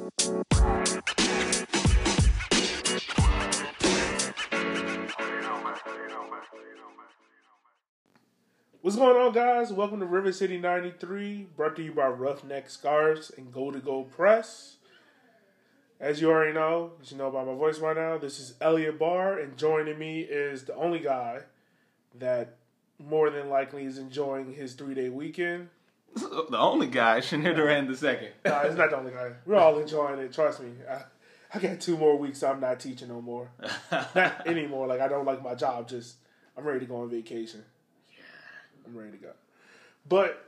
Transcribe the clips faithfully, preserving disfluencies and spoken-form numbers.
What's going on, guys? Welcome to River City ninety-three, brought to you by Roughneck Scarves and Gold to Gold Press. As you already know, as you know by my voice by now, this is Elliot Barr, and joining me is the only guy that more than likely is enjoying his three-day weekend. The only guy, Shanir Duran the second. No, he's not the only guy. We're all enjoying it. Trust me. I, I got two more weeks. So I'm not teaching no more. Not anymore. Like, I don't like my job. Just, I'm ready to go on vacation. I'm ready to go. But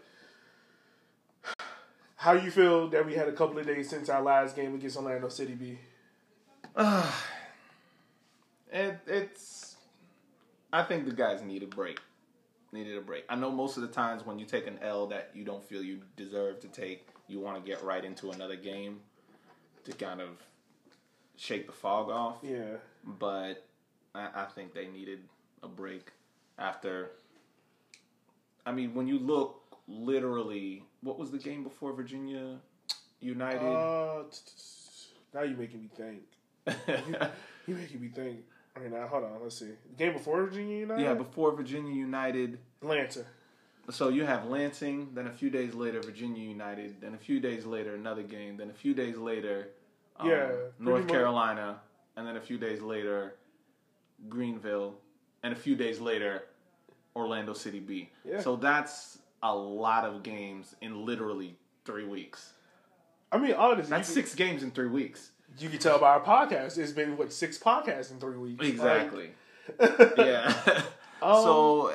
how you feel that we had a couple of days since our last game against Orlando City B? Uh, it, it's... I think the guys need a break. Needed a break. I know most of the times when you take an L that you don't feel you deserve to take, you want to get right into another game to kind of shake the fog off. Yeah. But I, I think they needed a break after... I mean, when you look literally, what was the game before Virginia United? Uh, now you're making me think. you, you're making me think. Okay, now hold on. Let's see. The game before Virginia United. Yeah, before Virginia United. Lansing. So you have Lansing, then a few days later Virginia United, then a few days later another game, then a few days later, um, yeah, North Carolina, and then a few days later Greenville, and a few days later Orlando City B. Yeah. So that's a lot of games in literally three weeks. I mean, honestly, that's six can, games in three weeks. You can tell by our podcast. It's been what six podcasts in three weeks. Exactly. Like, yeah. um, so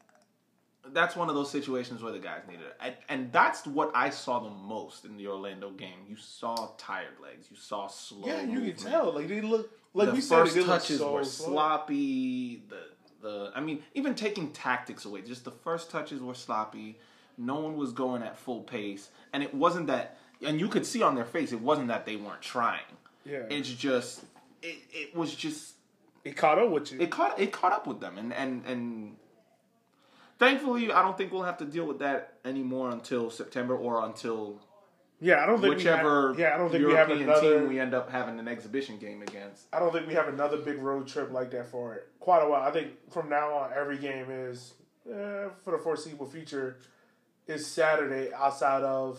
that's one of those situations where the guys needed it, and, and that's what I saw the most in the Orlando game. You saw tired legs. You saw slow. Yeah, you movement. can tell. Like they look. Like the we first said, they touches look so were slow. sloppy. The The, I mean, even taking tactics away, just the first touches were sloppy. No one was going at full pace. And it wasn't that, and you could see on their face, it wasn't that they weren't trying. Yeah. It's just, it, it was just. It caught up with you. It caught, it caught up with them. And, and, and thankfully, I don't think we'll have to deal with that anymore until September or until. Yeah, I don't think whichever we have, yeah, I don't think European we have another team we end up having an exhibition game against. I don't think we have another big road trip like that for quite a while. I think from now on, every game is eh, for the foreseeable future is Saturday outside of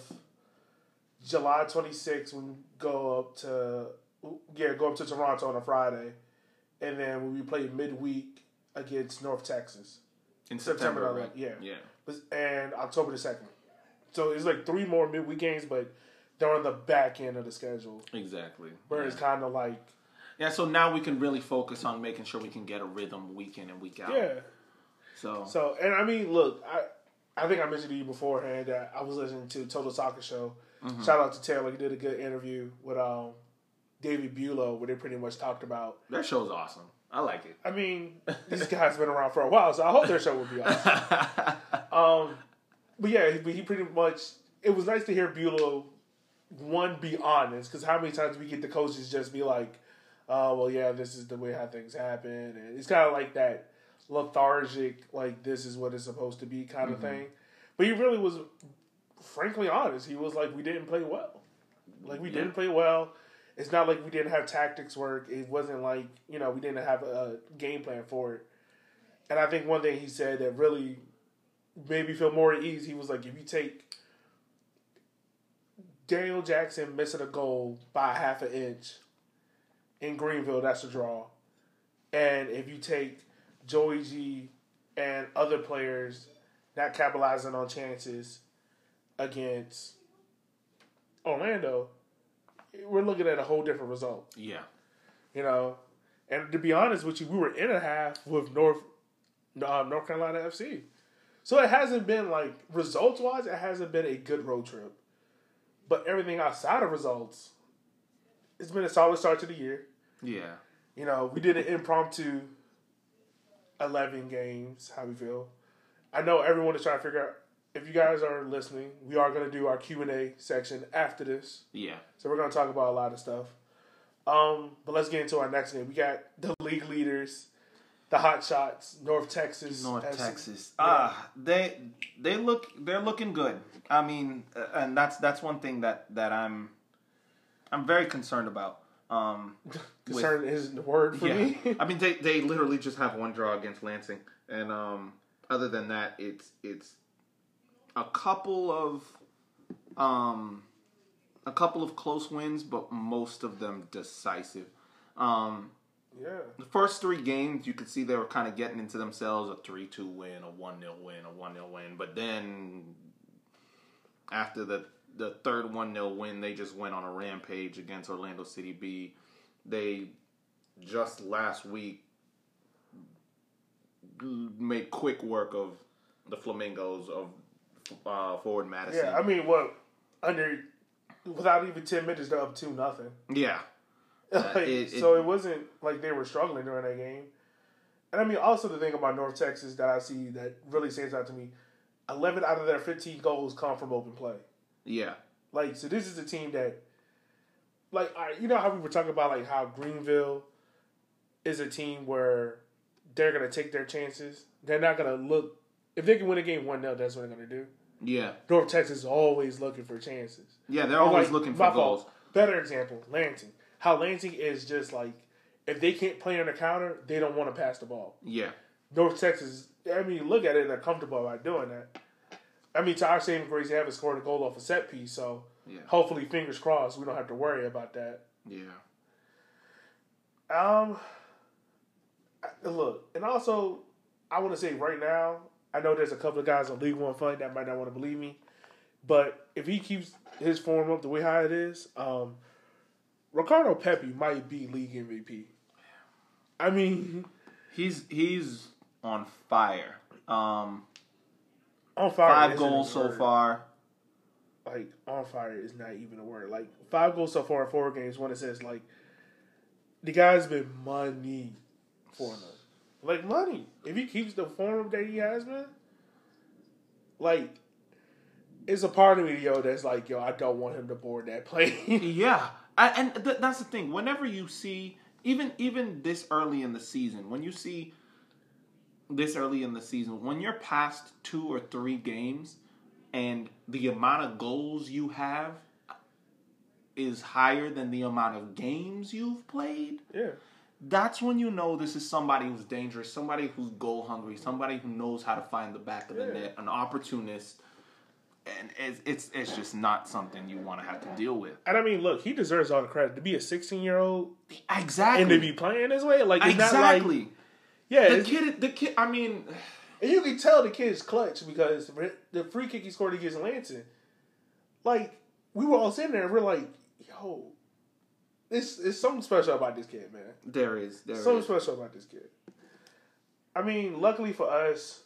July twenty-sixth when we go up to yeah go up to Toronto on a Friday, and then when we play midweek against North Texas In September, September right? yeah, Yeah. and October the second. So it's like three more midweek games, but they're on the back end of the schedule. Exactly. Where yeah. it's kind of like... Yeah, so now we can really focus on making sure we can get a rhythm week in and week out. Yeah. So, So and I mean, look, I I think I mentioned to you beforehand that I was listening to Total Soccer Show. Mm-hmm. Shout out to Taylor. He did a good interview with um, David Bulow where they pretty much talked about... That show's awesome. I like it. I mean, these guys have been around for a while, so I hope their show will be awesome. um, but yeah, he, he pretty much... It was nice to hear Bulow, one, be honest, because how many times we get the coaches just be like, oh, well, yeah, this is the way how things happen. And it's kind of like that lethargic, like, this is what it's supposed to be kind of mm-hmm. thing. But he really was, frankly, honest. He was like, we didn't play well. Like, we yeah. didn't play well. It's not like we didn't have tactics work. It wasn't like, you know, we didn't have a game plan for it. And I think one thing he said that really made me feel more at ease, he was like, if you take Daniel Jackson missing a goal by half an inch in Greenville, that's a draw. And if you take Joey G and other players not capitalizing on chances against Orlando, we're looking at a whole different result. Yeah. You know, and to be honest with you, we were in a half with North uh, North Carolina F C. So it hasn't been like, results-wise, it hasn't been a good road trip. But everything outside of results, it's been a solid start to the year. Yeah. You know, we did an impromptu eleven games, how we feel. I know everyone is trying to figure out, if you guys are listening, we are going to do our Q and A section after this. Yeah. So we're going to talk about a lot of stuff. Um, but let's get into our next game. We got the league leaders, the Hot Shots, North Texas. North F C. Texas. Ah, uh, they they look they're looking good. I mean, uh, and that's that's one thing that, that I'm I'm very concerned about. Um, Concern with, is the word for yeah. me. I mean, they they literally just have one draw against Lansing, and um, other than that, it's it's a couple of um, a couple of close wins, but most of them decisive. Um, yeah. The first three games, you could see they were kind of getting into themselves: a three two win, a one nil win, a one nil win. But then after the the third one nil win, they just went on a rampage against Orlando City B. They just last week made quick work of the Flamingos of uh, Forward Madison. Yeah, I mean, what under without even ten minutes, they're up two nothing. Yeah. like, uh, it, so it, it wasn't like they were struggling during that game. And I mean, also the thing about North Texas that I see that really stands out to me: eleven out of their fifteen goals come from open play. Yeah. Like, so this is a team that, like, all right, you know how we were talking about, like, how Greenville is a team where they're going to take their chances. They're not going to look, if they can win a game one nil, that's what they're going to do. Yeah. North Texas is always looking for chances. Yeah, they're always like, looking for goals. Fault. Better example, Lansing. How Lansing is just like, if they can't play on the counter, they don't want to pass the ball. Yeah. North Texas, I mean, look at it, they're comfortable by doing that. I mean, to our saving grace, they haven't scored a goal off a set piece, so yeah. Hopefully, fingers crossed, we don't have to worry about that. Yeah. Um. Look, and also, I want to say right now, I know there's a couple of guys on League One Fund that might not want to believe me, but if he keeps his form up the way how it is, um, Ricardo Pepi might be league M V P. I mean, he's he's on fire. Um. On fire. Five goals so far. Like, on fire is not even a word. Like, five goals so far in four games when it says, like, the guy's been money for them. Like, money. If he keeps the form that he has been, like, it's a part of me, yo, that's like, yo, I don't want him to board that plane. Yeah. I, and th- that's the thing. Whenever you see, even even this early in the season, when you see this early in the season, when you're past two or three games and the amount of goals you have is higher than the amount of games you've played, yeah, that's when you know this is somebody who's dangerous, somebody who's goal hungry, somebody who knows how to find the back of the yeah. net, an opportunist. And it's, it's it's just not something you want to have to deal with. And I mean, look, he deserves all the credit to be a sixteen-year-old, exactly, and to be playing this way. Like, it's exactly. Not like, yeah, the kid, the kid. I mean, and you can tell the kid's clutch because the free kick he scored against Lansing, like, we were all sitting there and we're like, yo, it's it's something special about this kid, man. There is, there something is. special about this kid. I mean, luckily for us,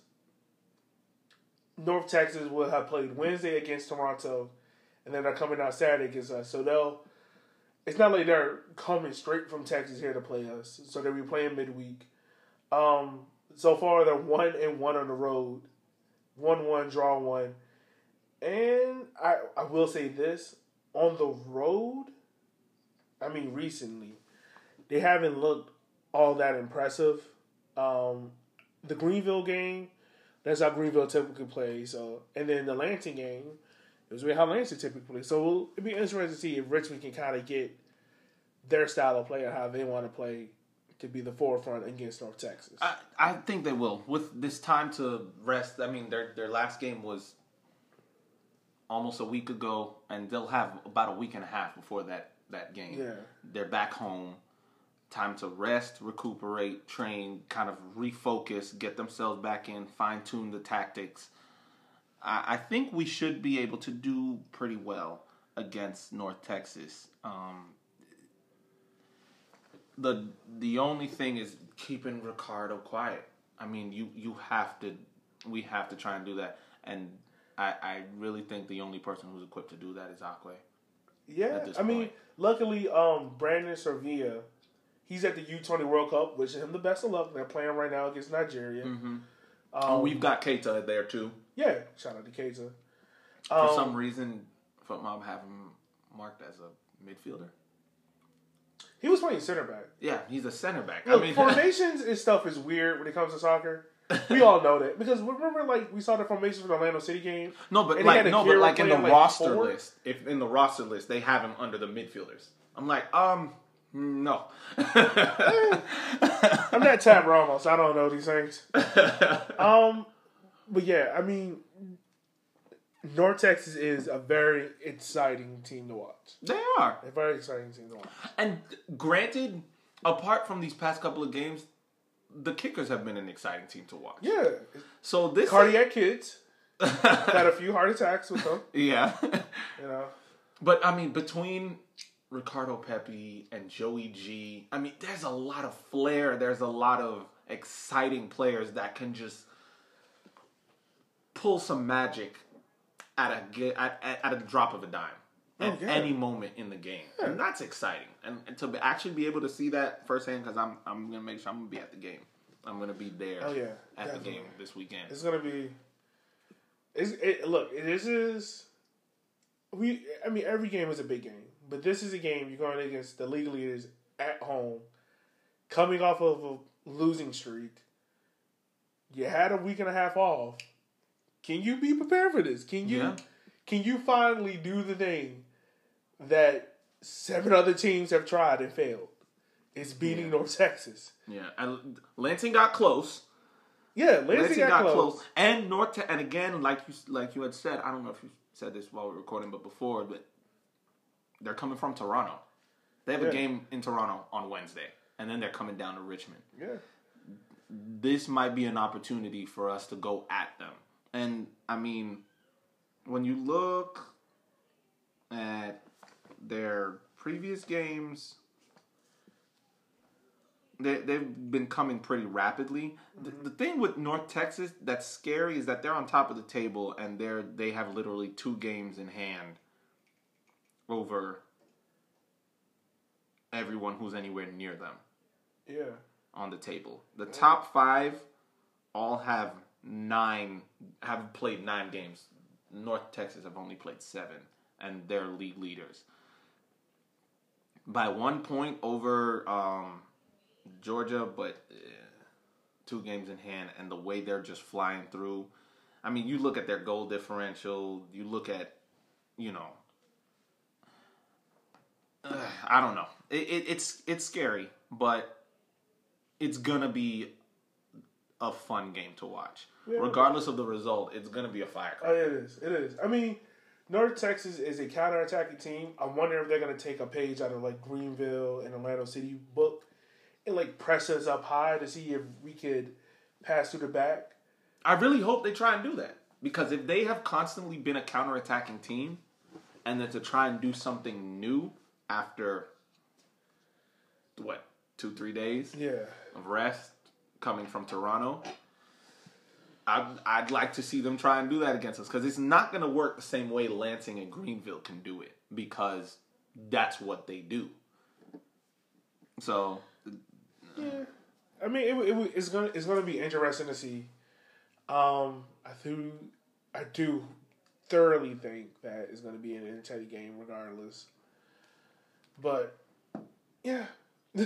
North Texas will have played Wednesday against Toronto, and then they're coming out Saturday against us. So they'll. It's not like they're coming straight from Texas here to play us. So they'll be playing midweek. Um, so far they're one and one on the road, one one draw one, and I I will say this on the road. I mean, recently they haven't looked all that impressive. Um, the Greenville game, that's how Greenville typically plays. So, and then the Lansing game, it was how Lansing typically plays. So we'll, it'll be interesting to see if Richmond can kind of get their style of play and how they want to play to be the forefront against North Texas. I, I think they will. With this time to rest, I mean, their their last game was almost a week ago, and they'll have about a week and a half before that, that game. Yeah. They're back home. Time to rest, recuperate, train, kind of refocus, get themselves back in, fine-tune the tactics. I, I think we should be able to do pretty well against North Texas. Um, the the only thing is keeping Ricardo quiet. I mean, you, you have to, we have to try and do that. And I, I really think the only person who's equipped to do that is Akwe. Yeah, I mean, luckily, um, Brandon Servia, he's at the U twenty World Cup, wishing him the best of luck. They're playing right now against Nigeria. Mm-hmm. Um, oh, we've got Keita there, too. Yeah, shout out to Keita. For um, some reason, FootMob have him marked as a midfielder. He was playing center back. Yeah, he's a center back. Look, I mean, formations and stuff is weird when it comes to soccer. We all know that because remember, like we saw the formation for the Orlando City game. No, but and like no, but like in the like roster forward. list, if in the roster list they have him under the midfielders, I'm like, um, no. I'm not Tab Ramos. I don't know these things. Um, but yeah, I mean, North Texas is a very exciting team to watch. They are a very exciting team to watch. And granted, apart from these past couple of games, the Kickers have been an exciting team to watch. Yeah. So this cardiac kids got a few heart attacks with them. Yeah. You know. But I mean, between Ricardo Pepi and Joey G, I mean, there's a lot of flair. There's a lot of exciting players that can just pull some magic at a at, at, at a drop of a dime at oh, yeah. any moment in the game, yeah. and that's exciting. And, and to be, actually be able to see that firsthand, because I'm I'm gonna make sure I'm gonna be at the game. I'm gonna be there. Oh yeah, at definitely. the game this weekend. It's gonna be. It's, it, look, this is. We, I mean, every game is a big game, but this is a game you're going against the league leaders at home, coming off of a losing streak. You had a week and a half off. Can you be prepared for this? Can you? Yeah. Can you finally do the thing that seven other teams have tried and failed? It's beating yeah. North Texas. Yeah, and Lansing got close. Yeah, Lansing, Lansing got, got close. close. And North, Te- and again, like you like you had said, I don't know if you said this while we were recording, but before, but they're coming from Toronto. They have yeah. a game in Toronto on Wednesday, and then they're coming down to Richmond. Yeah, this might be an opportunity for us to go at them. And I mean, when you look at their previous games, they, they've been coming pretty rapidly. Mm-hmm. The, the thing with North Texas that's scary is that they're on top of the table and they're they have literally two games in hand over everyone who's anywhere near them. Yeah. On the table. The yeah. top five all have nine, have played nine games. North Texas have only played seven, and they're league leaders. By one point over um, Georgia, but uh, two games in hand, and the way they're just flying through. I mean, you look at their goal differential, you look at, you know, uh, I don't know. It, it, it's it's scary, but it's going to be a fun game to watch. Yeah. Regardless of the result, it's going to be a firecracker. Oh, it is. It is. I mean, North Texas is a counter-attacking team. I wonder if they're going to take a page out of, like, Greenville and Orlando City book and, like, press us up high to see if we could pass through the back. I really hope they try and do that. Because if they have constantly been a counter-attacking team and then to try and do something new after, what, two, three days yeah. of rest coming from Toronto, I'd, I'd like to see them try and do that against us because it's not going to work the same way Lansing and Greenville can do it because that's what they do. So, yeah, I mean, it, it, it's gonna it's gonna be interesting to see. Um, I do, I do thoroughly think that it's gonna be an entertaining game regardless. But yeah, yeah,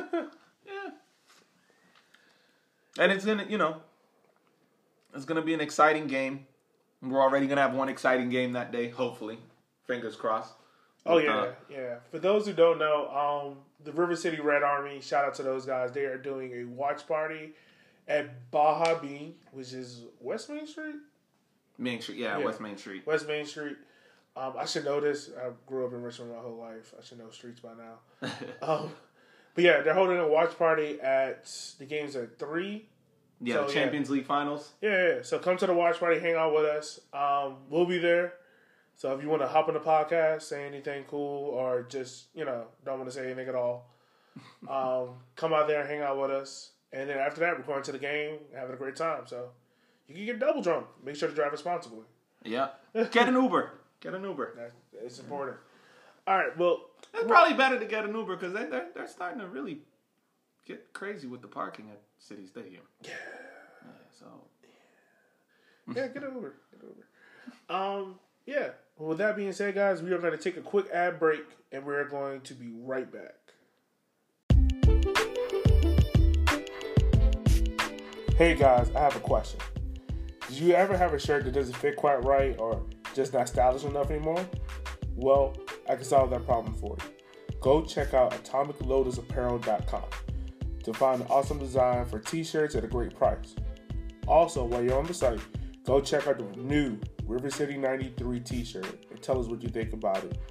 and it's gonna, you know. It's going to be an exciting game. We're already going to have one exciting game that day, hopefully. Fingers crossed. Oh, yeah, uh, yeah. For those who don't know, um, the River City Red Army, shout out to those guys. They are doing a watch party at Baja Bean, which is West Main Street? Main Street, yeah, yeah. West Main Street. West Main Street. Um, I should know this. I grew up in Richmond my whole life. I should know streets by now. um, but, yeah, they're holding a watch party at the games at three. Yeah, so, the Champions yeah. League finals. Yeah, yeah, so come to the watch party, hang out with us. Um, we'll be there. So if you want to hop on the podcast, say anything cool, or just, you know, don't want to say anything at all, um, come out there and hang out with us. And then after that, we're going to the game, having a great time. So you can get double drunk. Make sure to drive responsibly. Yeah. Get an Uber. Get an Uber. That's, it's important. All right, well. It's probably better to get an Uber because they, they're, they're starting to really get crazy with the parking at City Stadium. Yeah. Yeah, so. Yeah, get over. Get over. Um, yeah. Well, with that being said, guys, we are going to take a quick ad break, and we're going to be right back. Hey guys, I have a question. Did you ever have a shirt that doesn't fit quite right or just not stylish enough anymore? Well, I can solve that problem for you. Go check out atomic lotus apparel dot com to find an awesome design for t-shirts at a great price. Also, while you're on the site, go check out the new River City ninety-three t-shirt and tell us what you think about it.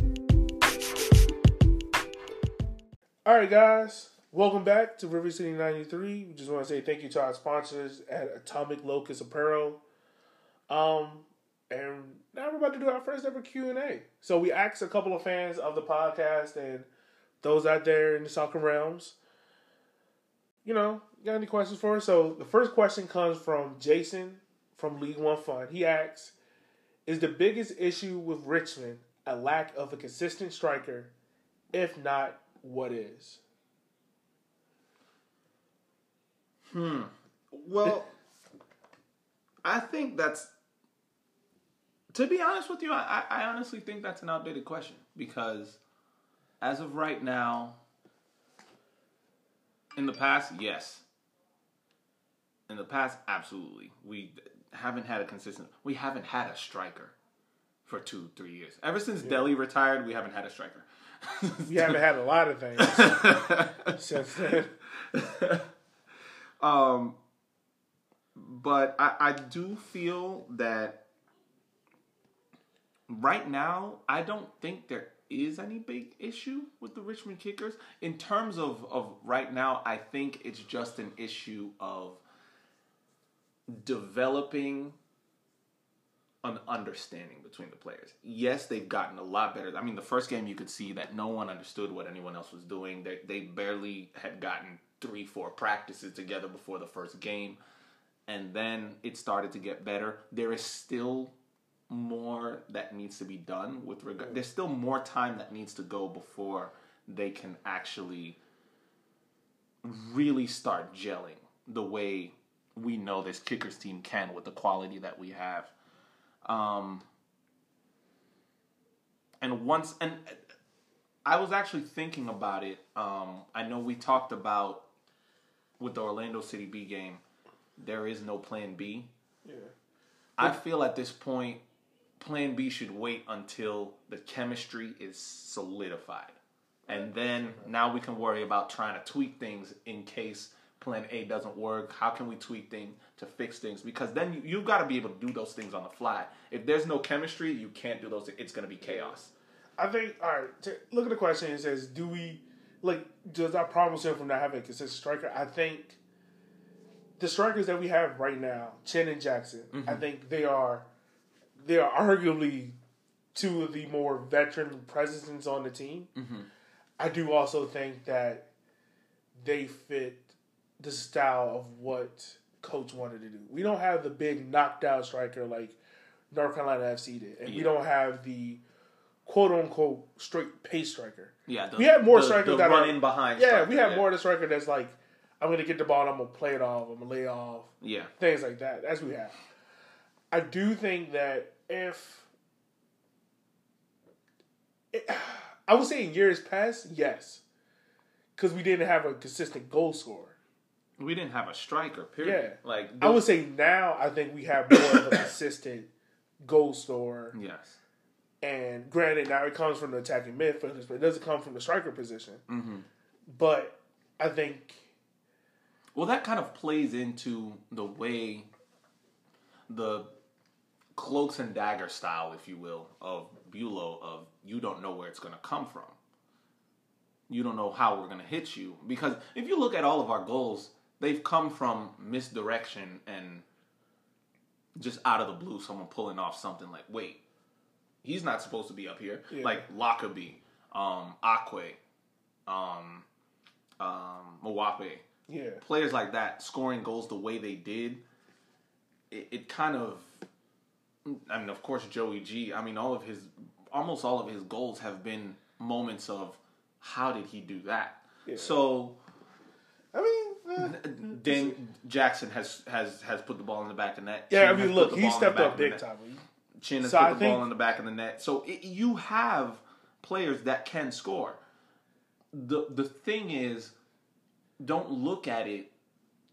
Alright guys, welcome back to River City ninety-three. We just want to say thank you to our sponsors at Atomic Locust Apparel. Um, and now we're about to do our first ever Q and A. So we asked a couple of fans of the podcast and those out there in the soccer realms, you know, got any questions for us? So the first question comes from Jason from League One Fun. He asks, is the biggest issue with Richmond a lack of a consistent striker? If not, what is? Hmm. Well, I think that's, to be honest with you, I, I honestly think that's an outdated question because as of right now, in the past, yes. In the past, absolutely. We haven't had a consistent, we haven't had a striker for two, three years. Ever since yeah. Delhi retired, we haven't had a striker. We haven't had a lot of things since then. Um, but I, I do feel that right now, I don't think there is any big issue with the Richmond Kickers. In terms of, of right now, I think it's just an issue of developing an understanding between the players. Yes, they've gotten a lot better. I mean, the first game you could see that no one understood what anyone else was doing. They, they barely had gotten three, four practices together before the first game. And then it started to get better. There is still more that needs to be done with regard. There's still more time that needs to go before they can actually really start gelling the way we know this Kickers team can with the quality that we have. Um, and once, and I was actually thinking about it. Um, I know we talked about with the Orlando City B game, there is no plan B. Yeah. I feel at this point, plan B should wait until the chemistry is solidified. And then now we can worry about trying to tweak things in case plan A doesn't work. How can we tweak things to fix things? Because then you, you've got to be able to do those things on the fly. If there's no chemistry, you can't do those. It's going to be chaos. I think, all right, to look at the question. It says, do we, like, does our problem stem from not having a consistent striker? I think the strikers that we have right now, Chen and Jackson, mm-hmm. I think they are, they are arguably two of the more veteran presences on the team. Mm-hmm. I do also think that they fit the style of what Coach wanted to do. We don't have the big knocked out striker like North Carolina F C did, and yeah. we don't have the quote unquote straight pace striker. Yeah, the, we have more the, strikers the that run are in behind. Yeah, striker, we have yeah. more of the striker that's like, I'm going to get the ball, and I'm going to play it off, I'm going to lay off. Yeah, things like that. That's what we have. I do think that if it, I would say in years past, yes, because we didn't have a consistent goal scorer. We didn't have a striker, period. Yeah. Like the, I would say now I think we have more of a consistent goal scorer. Yes. And granted, now it comes from the attacking midfielders, but it doesn't come from the striker position. Mm-hmm. But I think... Well, that kind of plays into the way the cloaks and dagger style, if you will, of Bulow, of you don't know where it's going to come from. You don't know how we're going to hit you. Because if you look at all of our goals, they've come from misdirection and just out of the blue, someone pulling off something like, wait, he's not supposed to be up here. Yeah. Like Lockerbie, um, Akwe, um, um, Mwape. Yeah. Players like that scoring goals the way they did, it, it kind of, I mean, of course, Joey G, I mean, all of his, almost all of his goals have been moments of, how did he do that? Yeah. So, I mean, uh, Dan Jackson has, has has put the ball in the back of the net. Yeah, Chin I mean, look, he stepped up big time. Chin has so put I the think... ball in the back of the net. So it, you have players that can score. The the thing is, don't look at it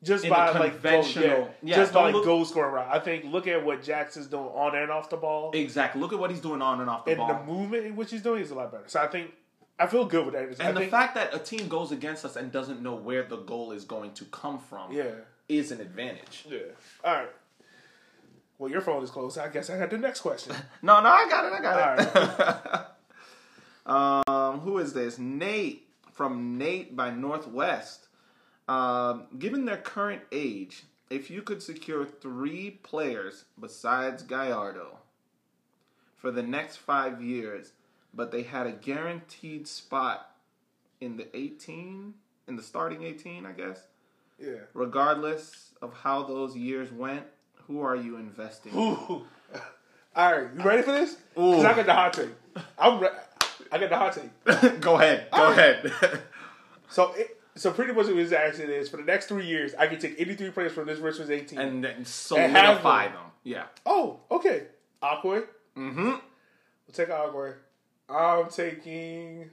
Just in by the like conventional, goal, yeah, yeah, just by like look, goal scoring route. I think look at what Jackson's doing on and off the ball. Exactly. Look at what he's doing on and off the and ball. And the movement in which he's doing is a lot better. So I think I feel good with that. And I the think, fact that a team goes against us and doesn't know where the goal is going to come from, yeah, is an advantage. Yeah. All right. Well, your phone is closed. I guess I got the next question. no, no, I got it. I got All it. um, who is this? Nate from Nate by Northwest. Um, given their current age, if you could secure three players besides Gallardo for the next five years, but they had a guaranteed spot in the eighteen, in the starting eighteen, I guess. Yeah. Regardless of how those years went, who are you investing in? Ooh. All right, you ready for this? Because I got the hot take. I'm re- I got the hot take. Go ahead. Go All ahead. Right. so, it, so pretty much what his action is for the next three years, I can take eighty-three players from this Richmond's eighteen and then solidify them. them. Yeah. Oh, okay. Aquay. Mm-hmm. We'll take Aquay. I'm taking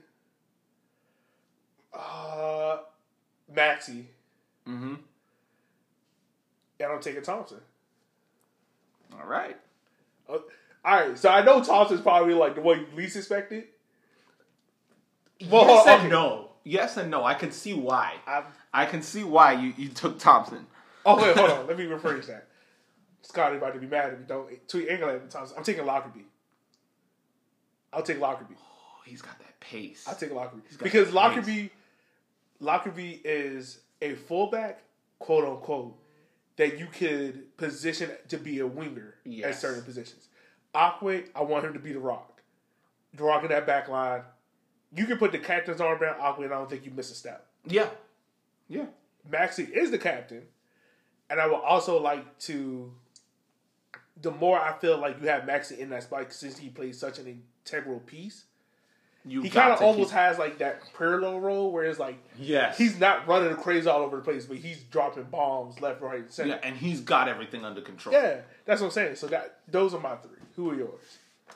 uh, Maxey. Mm-hmm. And I'm taking Thompson. All right. Uh, all right. So I know Thompson's probably like the one you least expected. Well, yes and okay. no. Yes and no. I can see why. I'm, I can see why you, you took Thompson. Oh, wait, hold on. Let me rephrase that. Scotty about to be mad at me. Don't tweet England at Thompson. I'm taking Lockerbie. I'll take Lockerbie. Oh, he's got that pace. I'll take Lockerbie. Because Lockerbie, Lockerbie is a fullback, quote unquote, that you could position to be a winger yes. at certain positions. Aquay, I want him to be the rock. The rock in that back line. You can put the captain's arm around Aquay, and I don't think you miss a step. Yeah. Yeah. Maxey is the captain. And I would also like to, the more I feel like you have Maxey in that spot, since he plays such an integral piece, you he kind of almost keep... has like that Pirlo role where it's like, yes, he's not running crazy all over the place, but he's dropping bombs left, right, and center. Yeah, and he's got everything under control. Yeah, that's what I'm saying. So that those are my three. Who are yours?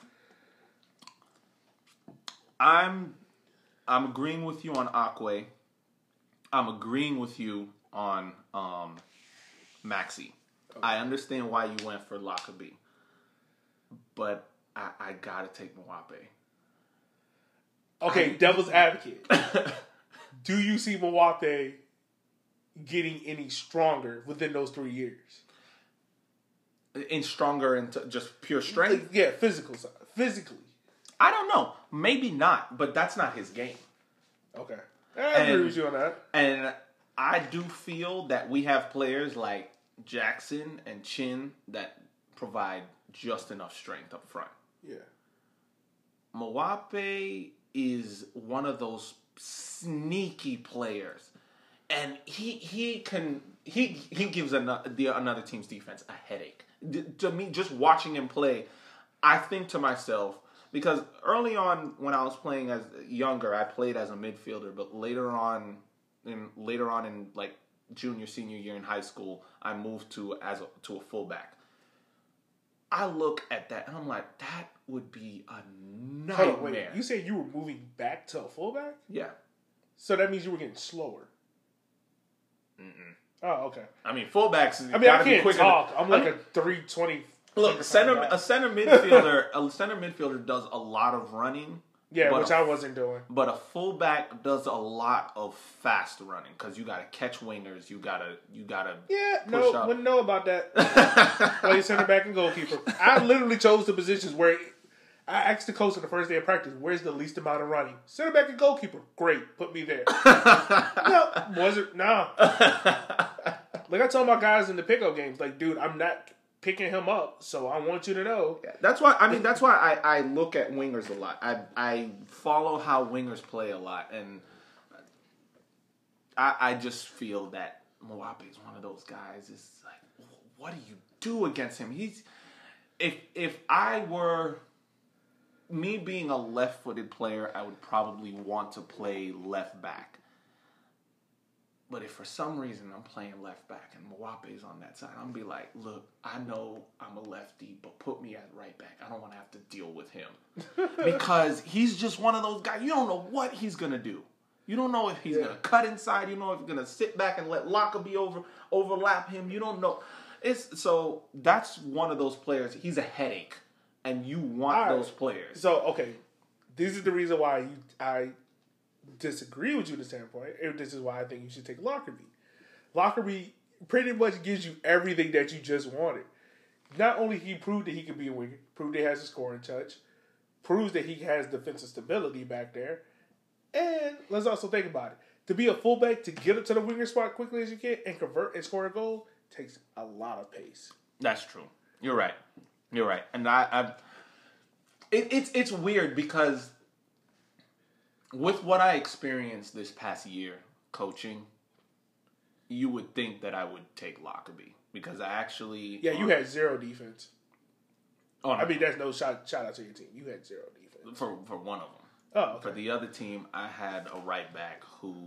I'm I'm agreeing with you on Aquay. I'm agreeing with you on um, Maxey. Okay. I understand why you went for Lockerbie, but I, I gotta take Mwape. Okay, I, devil's advocate. Do you see Mwape getting any stronger within those three years? In stronger in t- just pure strength? Yeah, physical side. Physically. I don't know. Maybe not, but that's not his game. Okay. I and, agree with you on that. And I do feel that we have players like Jackson and Chin that provide just enough strength up front. Yeah. Mwape is one of those sneaky players, and he he can he he gives another the another team's defense a headache. D- to me, just watching him play, I think to myself, because early on when I was playing as younger, I played as a midfielder, but later on, in later on in like junior senior year in high school, I moved to as a, to a fullback. I look at that and I'm like, that would be a nightmare. Oh, wait, you say you were moving back to a fullback? Yeah. So that means you were getting slower. Mm-mm. Oh, okay. I mean, fullbacks. I mean, I can't talk. I'm like I mean, a three twenty. Look, center a center midfielder. A center midfielder does a lot of running. Yeah, which a, I wasn't doing. But a fullback does a lot of fast running because you got to catch wingers. You gotta, you gotta. Yeah, no, up. Wouldn't know about that. Play center back and goalkeeper. I literally chose the positions where I asked the coach on the first day of practice, "Where's the least amount of running?" Center back and goalkeeper. Great, put me there. No, was it? No. Like I told my guys in the pickup games, like, dude, I'm not picking him up, so I want you to know. Yeah, that's why. I mean, that's why I, I look at wingers a lot. I I follow how wingers play a lot, and I I just feel that Mwape is one of those guys. It's like, what do you do against him? He's if if I were me being a left-footed player, I would probably want to play left back. But if for some reason I'm playing left back and Mwape is on that side, I'm going to be like, look, I know I'm a lefty, but put me at right back. I don't want to have to deal with him. Because he's just one of those guys. You don't know what he's going to do. You don't know if he's Yeah. gonna cut inside. You don't know if he's gonna sit back and let Lockerbie over overlap him. You don't know. It's so that's one of those players. He's a headache, and you want All right. those players. So okay, this is the reason why you I disagree with you to the standpoint. And this is why I think you should take Lockerbie. Lockerbie pretty much gives you everything that you just wanted. Not only he proved that he could be a winger, proved that he has a scoring touch, proves that he has defensive stability back there, and let's also think about it. To be a fullback, to get up to the winger spot quickly as you can and convert and score a goal takes a lot of pace. That's true. You're right. You're right. And I, I it, it's it's weird because with what I experienced this past year coaching, you would think that I would take Lockerbie because I actually Yeah, you had zero defense. Oh, no. I mean, there's no shout shout out to your team. You had zero defense for for one of them. Oh, okay. For the other team, I had a right back who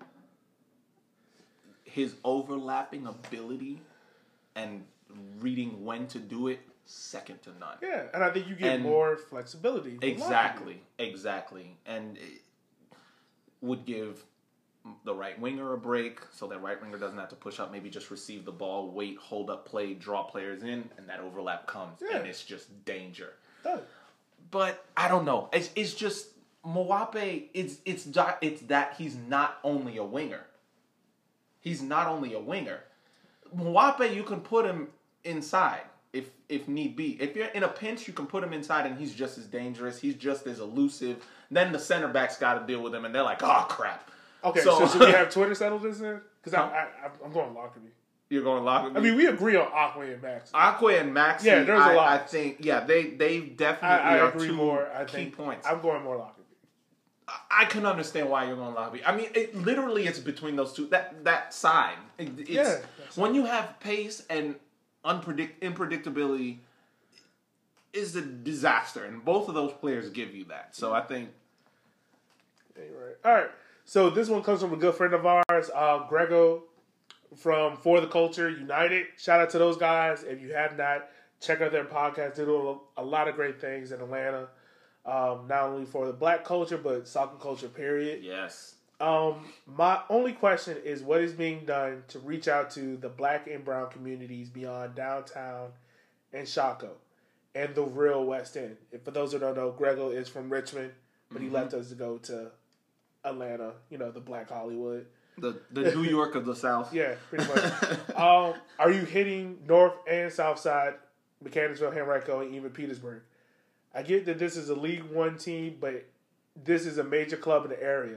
his overlapping ability and reading when to do it, second to none. Yeah, and I think you get And more flexibility. with Exactly, exactly. And it would give the right winger a break so that right winger doesn't have to push up, maybe just receive the ball, wait, hold up play, draw players in, and that overlap comes. Yeah. And it's just danger. Lockerbie. But I don't know. It's it's just Mwape. It's it's not, it's that he's not only a winger. He's not only a winger. Mwape, you can put him inside if if need be. If you're in a pinch, you can put him inside, and he's just as dangerous. He's just as elusive. Then the center backs got to deal with him, and they're like, oh crap. Okay, So- so, should we have Twitter settle this in? Because Huh? I, I, I'm going Lockerbie. You're going to lock him. I mean, we agree on Aqua and Max. Aqua and Maxi. Yeah, there's a I, lot. I think yeah, they they definitely I, I are agree two more. I key think points. I'm going more Lockerbie. I can understand why you're going Lockerbie. I mean, it, literally, it's between those two. That that side. It, it's, Yeah. When you have pace and unpredict unpredictability, is a disaster, and both of those players give you that. So I think. Yeah, you're right. All right. So this one comes from a good friend of ours, uh, Grego from For the Culture United. Shout out to those guys. If you have not, check out their podcast. They do a lot of great things in Atlanta. Um, not only for the black culture, but soccer culture, period. Yes. Um, my only question is what is being done to reach out to the black and brown communities beyond downtown and Chaco and the real West End. And for those who don't know, Grego is from Richmond, but he Mm-hmm. left us to go to Atlanta, you know, the black Hollywood. The the New York of the South. Yeah, pretty much. um, are you hitting North and South Side, Mechanicsville, Henrico, and even Petersburg? I get that this is a League One team, but this is a major club in the area.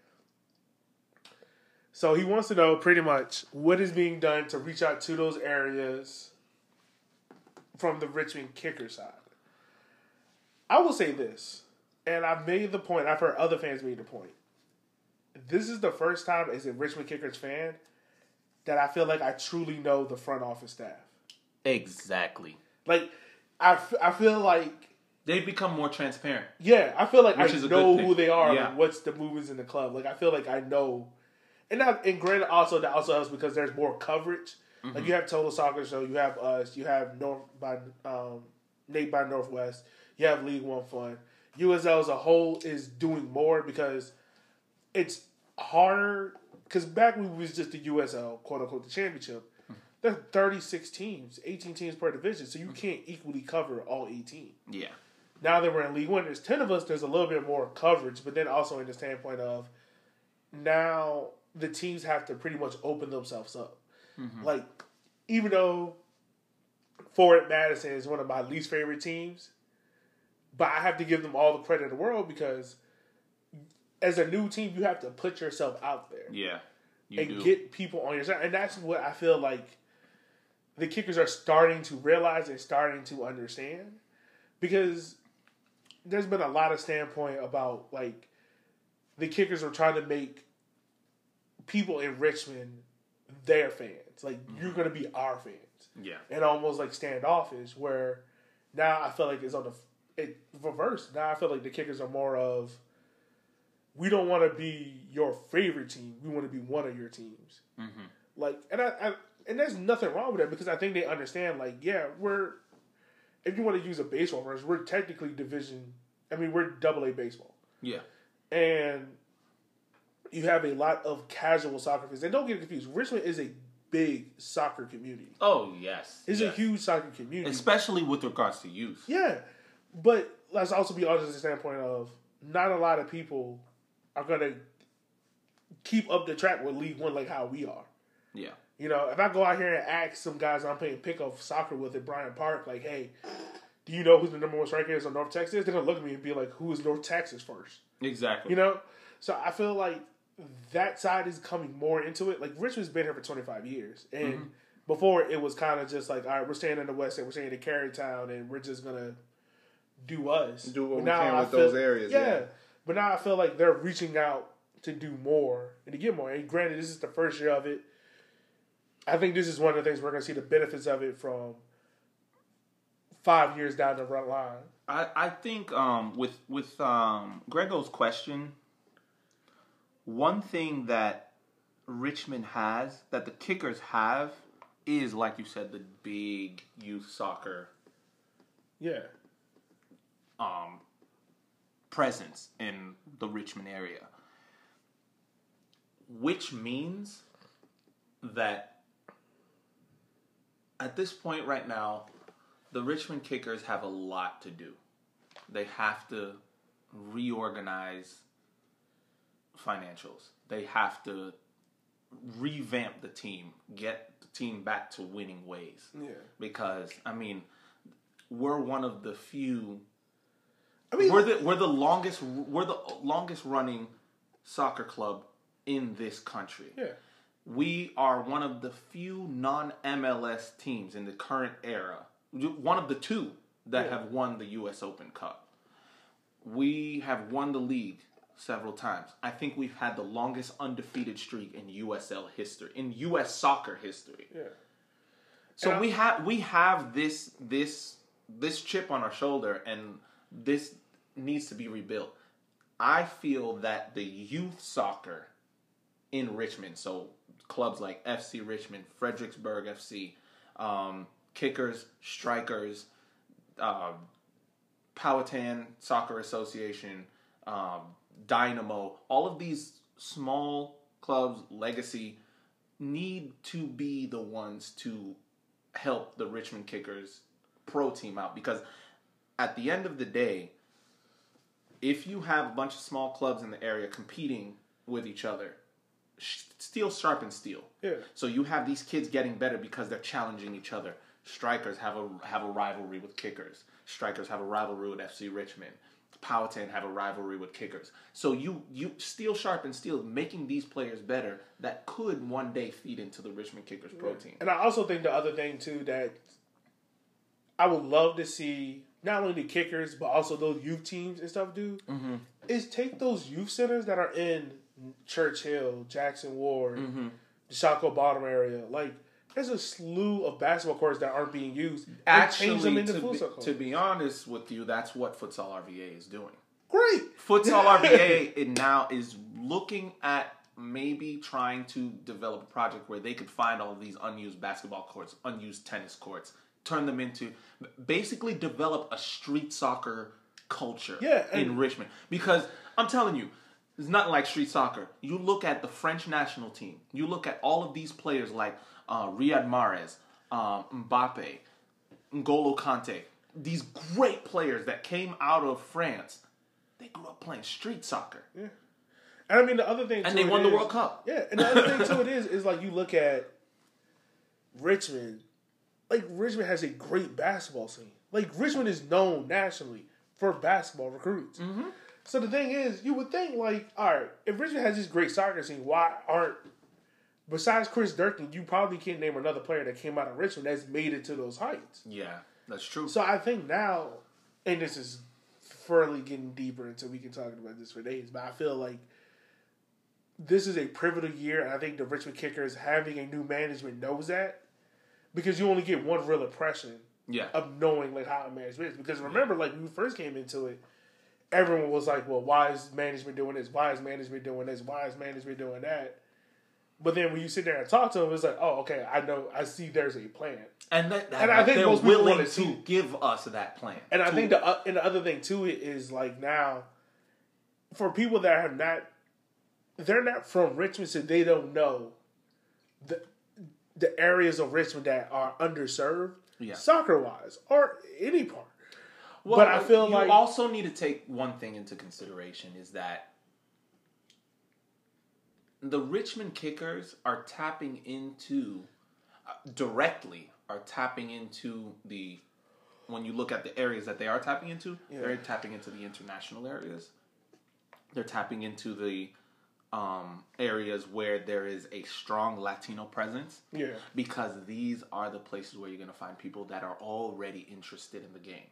So he wants to know pretty much what is being done to reach out to those areas from the Richmond Kicker side. I will say this, and I've made the point, I've heard other fans make the point. This is the first time as a Richmond Kickers fan that I feel like I truly know the front office staff. Exactly. Like, I, f- I feel like, They've become more transparent. yeah, I feel like Which I is a know good thing. who they are, Yeah. like what's the movements in the club. Like, I feel like I know. And, that, and granted, also, that also helps because there's more coverage. Mm-hmm. Like, you have Total Soccer Show, you have us, you have North by um, Nate by Northwest, you have League One Fun. U S L as a whole is doing more because it's harder. Because back when we was just the U S L, quote unquote, the championship, there's thirty-six teams, eighteen teams per division, so you can't equally cover all eighteen. Yeah. Now that we're in League One, there's ten of us, there's a little bit more coverage, but then also in the standpoint of now the teams have to pretty much open themselves up. Mm-hmm. Like, even though Forward Madison is one of my least favorite teams, but I have to give them all the credit in the world because as a new team, you have to put yourself out there Yeah. You and do. get people on your side. And that's what I feel like the Kickers are starting to realize and starting to understand. Because there's been a lot of standpoint about, like, the Kickers are trying to make people in Richmond their fans. Like, mm-hmm. you're going to be our fans. Yeah. And almost, like, standoffish, where now I feel like it's on the it, reverse. Now I feel like the Kickers are more of, we don't want to be your favorite team. We want to be one of your teams. Mm-hmm. Like, and I, I and there's nothing wrong with that because I think they understand. Like, yeah, we're if you want to use a baseball verse, we're technically division. I mean, we're double A baseball, Yeah. and you have a lot of casual soccer fans. And don't get confused. Richmond is a big soccer community. Oh, yes. It's yes. a huge soccer community. Especially with regards to youth. Yeah. But let's also be honest from the standpoint of not a lot of people are going to keep up the track with League One like how we are. Yeah. You know, if I go out here and ask some guys I'm playing pickup soccer with at Bryant Park, like, hey, do you know who's the number one striker is on North Texas? They're going to look at me and be like, who is North Texas first? Exactly. You know? So I feel like that side is coming more into it. Like, Richmond's been here for twenty-five years. And mm-hmm. before, it was kind of just like, all right, we're staying in the West and we're staying in Carytown and we're just going to do us. Do what but we now can I with feel, those areas. Yeah. yeah. But now I feel like they're reaching out to do more and to get more. And granted, this is the first year of it. I think this is one of the things we're going to see the benefits of it from five years down the front line. I, I think um, with with um, Grego's question, one thing that Richmond has, that the Kickers have, is, like you said, the big youth soccer yeah. um, presence in the Richmond area. Which means that at this point right now, the Richmond Kickers have a lot to do. They have to reorganize financials. They have to revamp the team, get the team back to winning ways. Yeah. Because, I mean, we're one of the few... I mean, we're the we're the longest we're the longest running soccer club in this country. Yeah. We are one of the few non-M L S teams in the current era. One of the two that yeah. have won the U S Open Cup. We have won the league several times. I think we've had the longest undefeated streak in U S L history, in U S soccer history. Yeah. So and we have we have this this this chip on our shoulder, and this needs to be rebuilt. I feel that the youth soccer in Richmond, so clubs like F C Richmond, Fredericksburg F C, um, Kickers, Strikers, uh, Powhatan Soccer Association, um, Dynamo, all of these small clubs, legacy, need to be the ones to help the Richmond Kickers pro team out. Because at the end of the day, if you have a bunch of small clubs in the area competing with each other, steel sharpens steel. Yeah. So you have these kids getting better because they're challenging each other. Strikers have a have a rivalry with Kickers. Strikers have a rivalry with F C Richmond. Powhatan have a rivalry with Kickers. So you you steel sharpens steel, making these players better that could one day feed into the Richmond Kickers pro yeah. team. And I also think the other thing too that I would love to see not only the Kickers but also those youth teams and stuff do mm-hmm. is take those youth centers that are in Churchill, Jackson Ward, mm-hmm. the Shockoe Bottom area. Like, there's a slew of basketball courts that aren't being used. Actually, change them into to, be, futsal. to be honest with you, that's what Futsal R V A is doing. Great. Futsal R V A it now is looking at maybe trying to develop a project where they could find all of these unused basketball courts, unused tennis courts, turn them into, basically develop a street soccer culture yeah, in Richmond. Because I'm telling you, it's nothing like street soccer. You look at the French national team. You look at all of these players like uh, Riyad Mahrez, um, Mbappe, N'Golo Kante. These great players that came out of France. They grew up playing street soccer. Yeah. And I mean, the other thing And to they it won is, the World Cup. Yeah, and the other thing to it is, is like you look at Richmond, like Richmond has a great basketball scene. Like Richmond is known nationally for basketball recruits. Mm-hmm. So the thing is, you would think like, all right, if Richmond has this great soccer scene, why aren't, besides Chris Durkin, you probably can't name another player that came out of Richmond that's made it to those heights. Yeah, that's true. So I think now, and this is further getting deeper until we can talk about this for days, but I feel like this is a pivotal year, and I think the Richmond Kickers having a new management knows that, because you only get one real impression yeah. of knowing like how a management is. Because remember, like when we first came into it, everyone was like, well, why is management doing this? Why is management doing this? Why is management doing that? But then when you sit there and talk to them, it's like, oh, okay, I know, I see there's a plan. And, that, that, and I think they're most people willing want to see give us that plan. And I to, think the uh, and the other thing to it is like now, for people that have not they're not from Richmond, so they don't know the the areas of Richmond that are underserved, yeah. soccer wise, or any part. Well, but I feel you like also need to take one thing into consideration is that the Richmond Kickers are tapping into uh, directly are tapping into the when you look at the areas that they are tapping into, yeah. they're tapping into the international areas. They're tapping into the um, areas where there is a strong Latino presence. Yeah. Because these are the places where you're going to find people that are already interested in the game.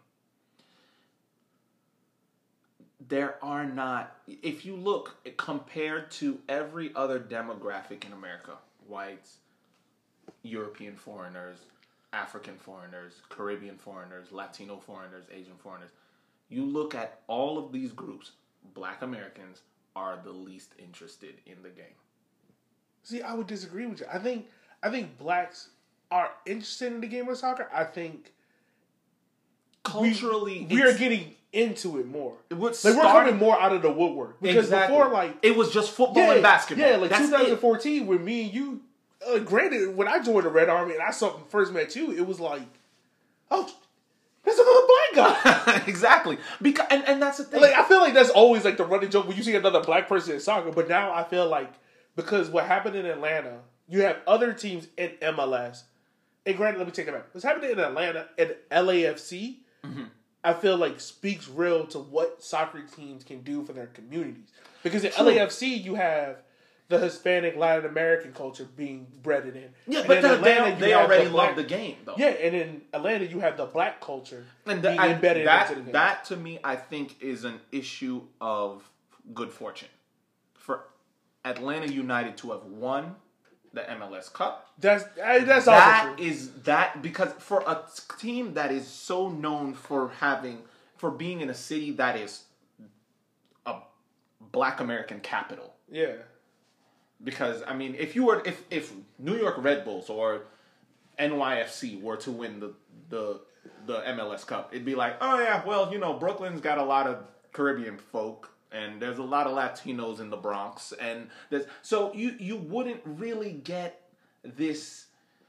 There are not, if you look compared to every other demographic in America, whites, European foreigners, African foreigners, Caribbean foreigners, Latino foreigners, Asian foreigners, you look at all of these groups, Black Americans are the least interested in the game. See, I would disagree with you. I think I think blacks are interested in the game of soccer. I think culturally we, we are getting into it more. It would like we're coming more out of the woodwork because exactly. before, like it was just football yeah, and basketball. Yeah, like That's twenty fourteen, it. when me and you, uh, granted, when I joined the Red Army and I saw first met you, it was like, oh, there's another black guy. Exactly, because and, and that's the thing. Like I feel like that's always like the running joke when you see another black person in soccer. But now I feel like because what happened in Atlanta, you have other teams in M L S. And granted, let me take it back. What's happening in Atlanta and L A F C, mm-hmm. I feel like speaks real to what soccer teams can do for their communities. Because in True. L A F C, you have the Hispanic, Latin American culture being bred in. Yeah, and but the, Atlanta, they, they already the black, love the game, though. Yeah, and in Atlanta, you have the black culture and the, being I, embedded that, into the game. That, to me, I think is an issue of good fortune. For Atlanta United to have won the M L S Cup. That's that's that also true. is that because for a team that is so known for having for being in a city that is a Black American capital. Yeah. Because I mean, if you were if if New York Red Bulls or N Y F C were to win the the the M L S Cup, it'd be like, oh yeah, well you know Brooklyn's got a lot of Caribbean folk. And there's a lot of Latinos in the Bronx, and there's, so you you wouldn't really get this.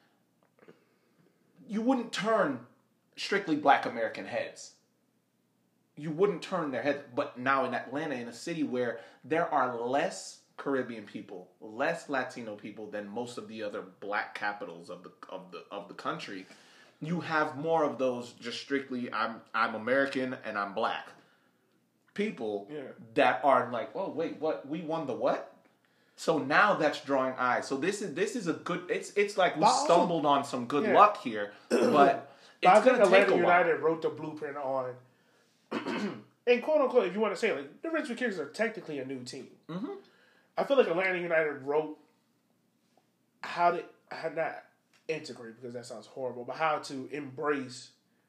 You wouldn't turn strictly Black American heads. You wouldn't turn their heads. But now in Atlanta, in a city where there are less Caribbean people, less Latino people than most of the other Black capitals of the of the of the country, you have more of those just strictly I'm I'm American and I'm Black. People yeah. that are like, oh wait, what? We won the what? So now that's drawing eyes. So this is this is a good. It's it's like we but stumbled also, on some good yeah. luck here, but it's I think gonna take Atlanta a while. United wrote the blueprint on, and quote unquote, if you want to say it, like the Richmond Kickers are technically a new team. Mm-hmm. I feel like Atlanta United wrote how to how not integrate because that sounds horrible, but how to embrace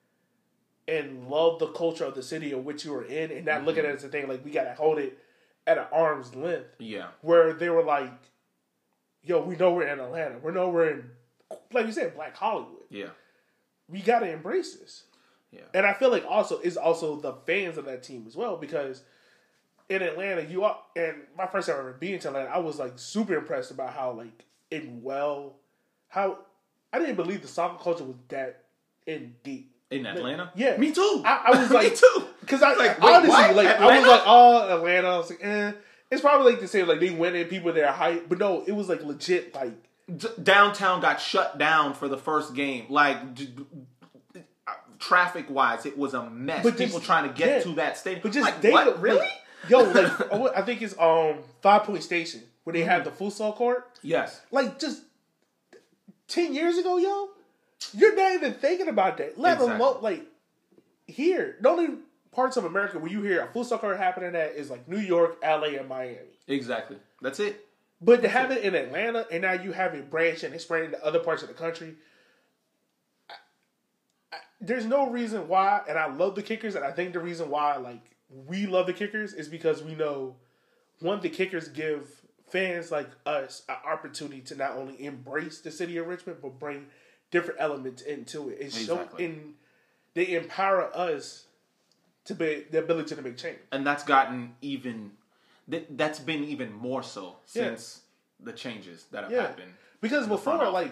and love the culture of the city in which you were in, and not mm-hmm. look at it as a thing like we gotta hold it at an arm's length. Yeah, where they were like, "Yo, we know we're in Atlanta. We know we're in, like you said, Black Hollywood. Yeah, we gotta embrace this." Yeah, and I feel like also it's also the fans of that team as well because in Atlanta, you are, and my first time ever being to Atlanta, I was like super impressed about how like in well, how I didn't believe the soccer culture was that in deep. In Atlanta? Yeah. Me too. I, I was like, me too. Because I like, honestly, wait, like, Atlanta? I was like, oh, Atlanta. I was like, eh. It's probably like to say, like, they went in, people there hype. But no, it was like legit, like. D- downtown got shut down for the first game. Like, d- d- traffic wise, it was a mess. But people just, trying to get yeah, to that stadium. But just, like, they, what? Really? Like, yo, like, I think it's um Five Point Station where they mm-hmm. have the futsal court. Yes. Like, just ten years ago, yo, you're not even thinking about that. Let exactly. alone, like, here, the only parts of America where you hear a full soccer happening at is like New York, L A, and Miami. Exactly. That's it. But to have it in Atlanta and now you have it branched and spreading to other parts of the country, I, I, there's no reason why. And I love the Kickers, and I think the reason why like we love the Kickers is because we know one, the Kickers give fans like us an opportunity to not only embrace the city of Richmond but bring different elements into it. It's exactly. so in. They empower us to be the ability to make change, and that's gotten even. th- that's been even more so since yeah. the changes that have yeah. happened. Because before, like,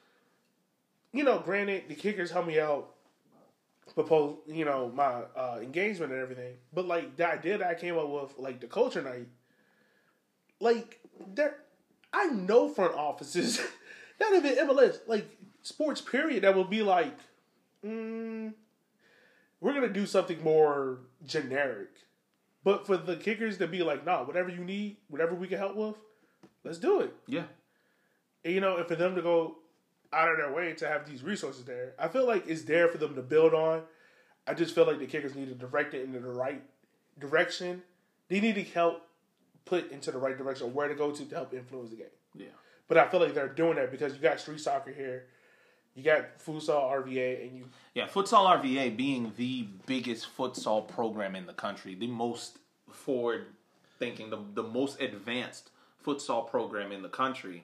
you know, granted, the kickers helped me out, propose, you know, my uh, engagement and everything. But, like, the idea that I came up with, like, the culture night, like, there, I know front offices, not even M L S, like, sports period, that will be like, mm, we're going to do something more generic. But for the kickers to be like, nah, whatever you need, whatever we can help with, let's do it. Yeah. And, you know, and for them to go out of their way to have these resources there, I feel like it's there for them to build on. I just feel like the kickers need to direct it into the right direction. They need to help put into the right direction of where to go to to help influence the game. Yeah. But I feel like they're doing that because you got street soccer here, you got futsal R V A, and you... Yeah, futsal R V A being the biggest futsal program in the country, the most forward-thinking, the, the most advanced futsal program in the country.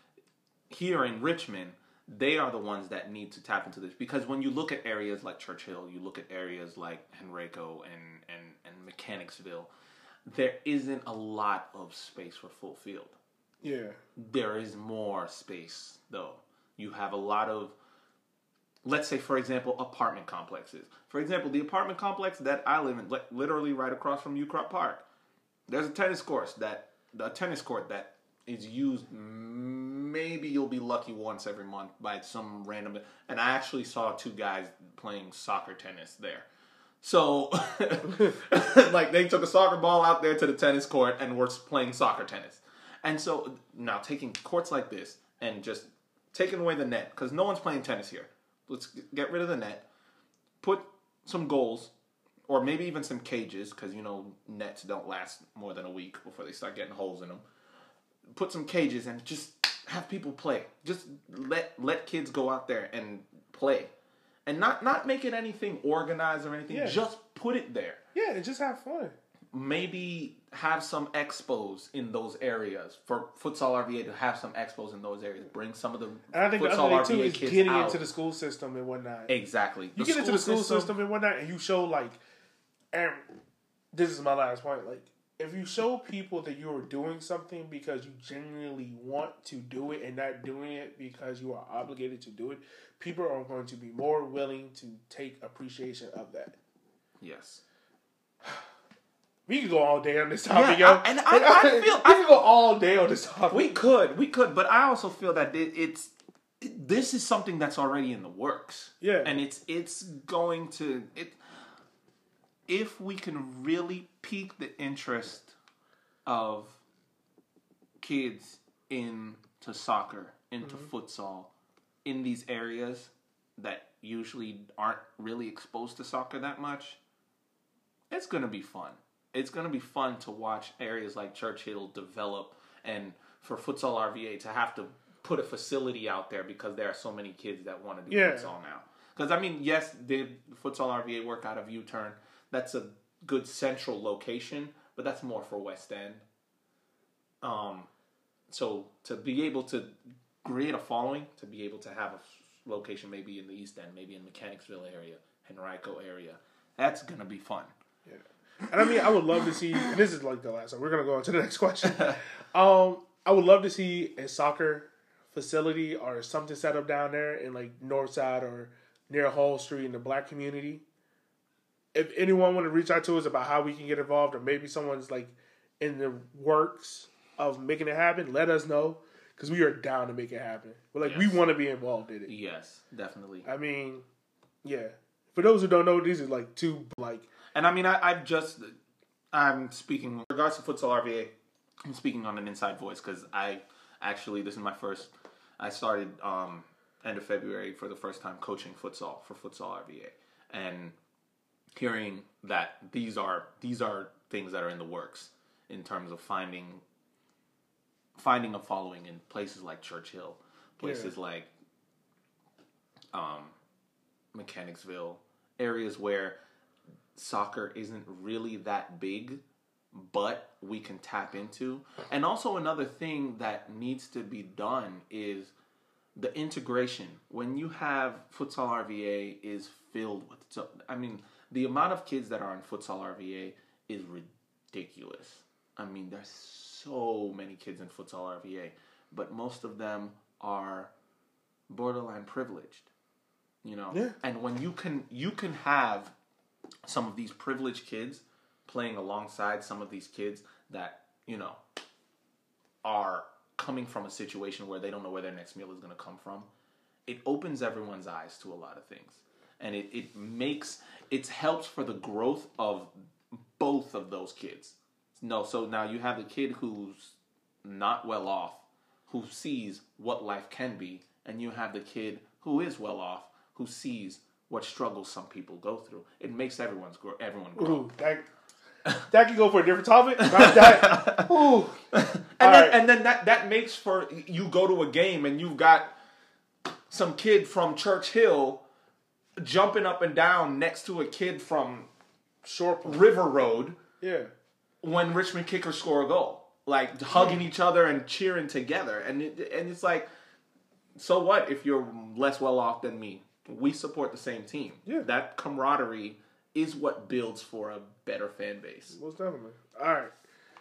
Here in Richmond, they are the ones that need to tap into this. Because when you look at areas like Churchill, you look at areas like Henrico and, and, and Mechanicsville, there isn't a lot of space for full field. Yeah. There is more space, though. You have a lot of, let's say, for example, apartment complexes. For example, the apartment complex that I live in, literally right across from Ucrop Park, there's a tennis court that, a tennis court that is used, maybe you'll be lucky once every month by some random, and I actually saw two guys playing soccer tennis there. So, like, they took a soccer ball out there to the tennis court and were playing soccer tennis. And so, now taking courts like this and just taking away the net, because no one's playing tennis here. Let's get rid of the net, put some goals, or maybe even some cages, because, you know, nets don't last more than a week before they start getting holes in them. Put some cages and just have people play. Just let let kids go out there and play. And not, not make it anything organized or anything. Yeah. Just put it there. Yeah, and just have fun. Maybe have some expos in those areas. For Futsal R V A to have some expos in those areas. Bring some of the and I think Futsal the R other thing V A too is kids getting out. into the school system and whatnot. Exactly. You the get into the school system, system and whatnot, and you show, like, and this is my last point, like, if you show people that you are doing something because you genuinely want to do it and not doing it because you are obligated to do it, people are going to be more willing to take appreciation of that. Yes. We could go all day on this topic, yeah, yo. I, and I, I feel we could go all day on this topic. We could, we could, but I also feel that it, it's it, this is something that's already in the works. Yeah, and it's it's going to it. If we can really pique the interest of kids into soccer, into mm-hmm. futsal, in these areas that usually aren't really exposed to soccer that much, it's going to be fun. It's going to be fun to watch areas like Churchill develop, and for Futsal R V A to have to put a facility out there because there are so many kids that want to do yeah. futsal now. Because, I mean, yes, the Futsal R V A work out of U-Turn. That's a good central location, but that's more for West End. Um, so to be able to create a following, to be able to have a location maybe in the East End, maybe in Mechanicsville area, Henrico area, that's going to be fun. Yeah. And I mean, I would love to see, and this is like the last one, we're going to go on to the next question. um, I would love to see a soccer facility or something set up down there in like Northside or near Hall Street in the black community. If anyone want to reach out to us about how we can get involved, or maybe someone's like in the works of making it happen, let us know, because we are down to make it happen. But like, yes. we want to be involved in it. Yes, definitely. I mean, yeah. For those who don't know, these are like two like. And I mean, I, I've just I'm speaking in regards to Futsal R V A. I'm speaking on an inside voice because I actually this is my first. I started um, end of February for the first time coaching futsal for Futsal R V A, and hearing that these are these are things that are in the works in terms of finding finding a following in places like Churchill, places yeah. like um, Mechanicsville, areas where soccer isn't really that big, but we can tap into. And also another thing that needs to be done is the integration. When you have Futsal R V A is filled with, so, I mean, the amount of kids that are in Futsal R V A is ridiculous. I mean, there's so many kids in futsal R V A, but most of them are borderline privileged, you know. Yeah. And when you can you can have some of these privileged kids playing alongside some of these kids that, you know, are coming from a situation where they don't know where their next meal is going to come from, it opens everyone's eyes to a lot of things. And it, it makes, it helps for the growth of both of those kids. No, so now you have the kid who's not well off, who sees what life can be, and you have the kid who is well off, who sees what struggles some people go through. It makes everyone's grow, everyone grow. Ooh, that, that could go for a different topic. Not that. Ooh. and All then, right. and then that, that makes for, you go to a game and you've got some kid from Church Hill jumping up and down next to a kid from Short River Road. Yeah. When Richmond Kickers score a goal, like hugging each other and cheering together, and it, and it's like, so what if you're less well off than me? We support the same team. Yeah. That camaraderie is what builds for a better fan base. Most definitely. All right.